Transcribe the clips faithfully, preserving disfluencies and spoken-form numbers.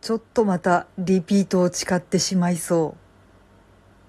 ちょっとまたリピートを誓ってしまいそう。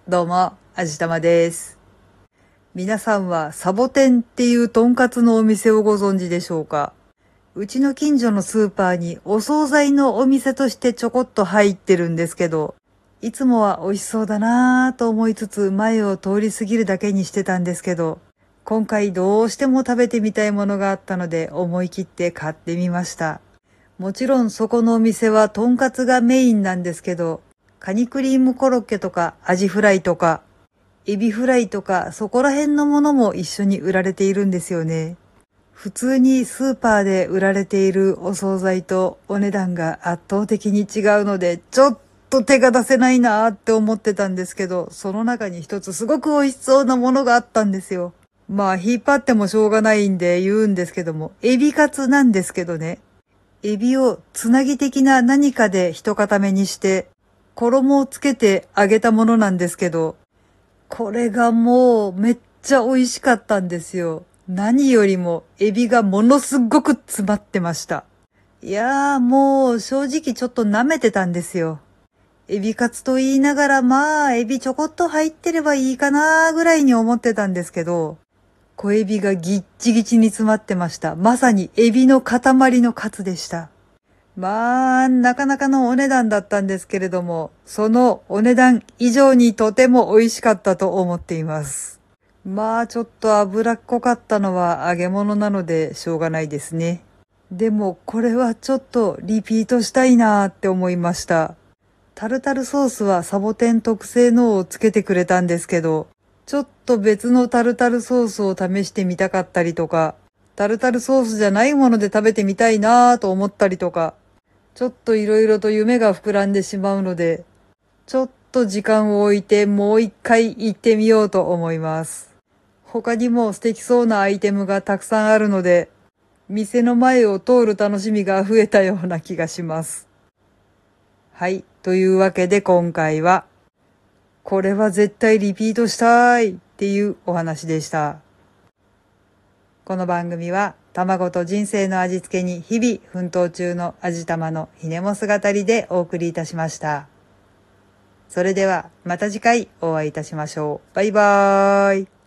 どうも、あじたまです。皆さんはサボテンっていうとんかつのお店をご存知でしょうか？うちの近所のスーパーにお惣菜のお店としてちょこっと入ってるんですけど、いつもは美味しそうだなぁと思いつつ前を通り過ぎるだけにしてたんですけど、今回どうしても食べてみたいものがあったので思い切って買ってみました。もちろんそこのお店はとんかつがメインなんですけど、カニクリームコロッケとかアジフライとか、エビフライとかそこら辺のものも一緒に売られているんですよね。普通にスーパーで売られているお惣菜とお値段が圧倒的に違うので、ちょっと手が出せないなーって思ってたんですけど、その中に一つすごく美味しそうなものがあったんですよ。まあ引っ張ってもしょうがないんで言うんですけども、エビカツなんですけどね。エビをつなぎ的な何かで一固めにして、衣をつけて揚げたものなんですけど、これがもうめっちゃ美味しかったんですよ。何よりもエビがものすごく詰まってました。いやーもう正直ちょっと舐めてたんですよ。エビカツと言いながらまあエビちょこっと入ってればいいかなーぐらいに思ってたんですけど、小エビがぎっちぎちに詰まってました。まさにエビの塊のカツでした。まあ、なかなかのお値段だったんですけれども、そのお値段以上にとても美味しかったと思っています。まあ、ちょっと脂っこかったのは揚げ物なのでしょうがないですね。でも、これはちょっとリピートしたいなーって思いました。タルタルソースはサボテン特製のをつけてくれたんですけど、ちょっと別のタルタルソースを試してみたかったりとか、タルタルソースじゃないもので食べてみたいなーと思ったりとか、ちょっといろいろと夢が膨らんでしまうので、ちょっと時間を置いてもう一回行ってみようと思います。他にも素敵そうなアイテムがたくさんあるので、店の前を通る楽しみが増えたような気がします。はい。というわけで今回は、これは絶対リピートしたいっていうお話でした。この番組は卵と人生の味付けに日々奮闘中の味玉のひねも姿りでお送りいたしました。それではまた次回お会いいたしましょう。バイバーイ。